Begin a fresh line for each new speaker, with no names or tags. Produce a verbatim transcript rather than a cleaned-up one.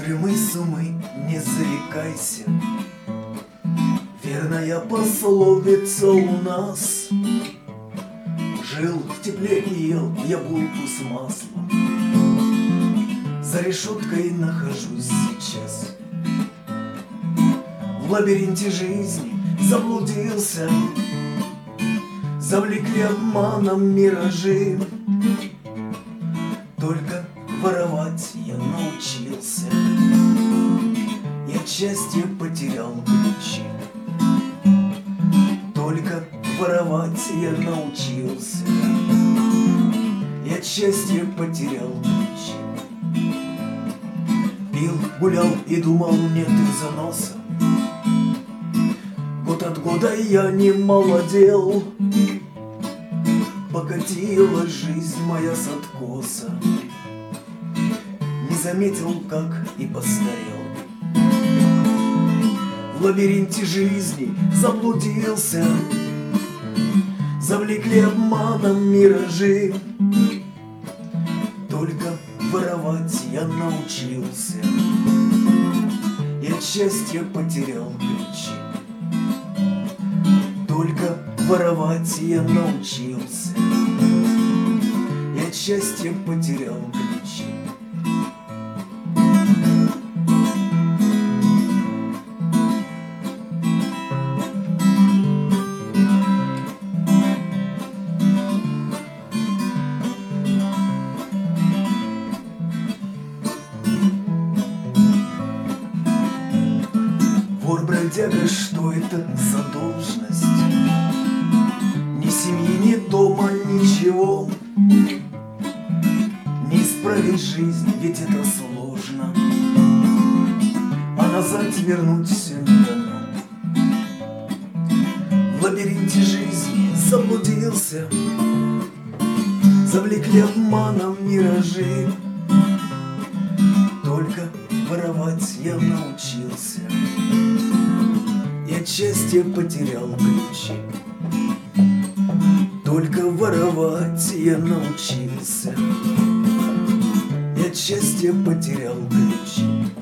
Угрюмый сумы, не зарекайся, верная пословица у нас. Жил в тепле и ел я булку с маслом, за решеткой нахожусь сейчас. В лабиринте жизни заблудился, завлекли обманом миражи. Только воровать я научился, я от счастья потерял ключи. Только воровать я научился, я от счастья потерял ключи. Пил, гулял и думал, нет из-за носа. Год от года я не молодел, покатилась жизнь моя с откоса. Не заметил, как и постарел. В лабиринте жизни заблудился, завлекли обманом миражи. Только воровать я научился, я от счастья потерял ключи. Только воровать я научился, я от счастья потерял ключи. Вор-бродяга, что это за должность? Ни семьи, ни дома, ничего. Не исправить жизнь, ведь это сложно, а назад вернуть все не дано. В лабиринте жизни заблудился, завлекли обманом миражи. Только воровать я научился, я от счастья потерял ключи. Только воровать я научился, я от счастья потерял ключи.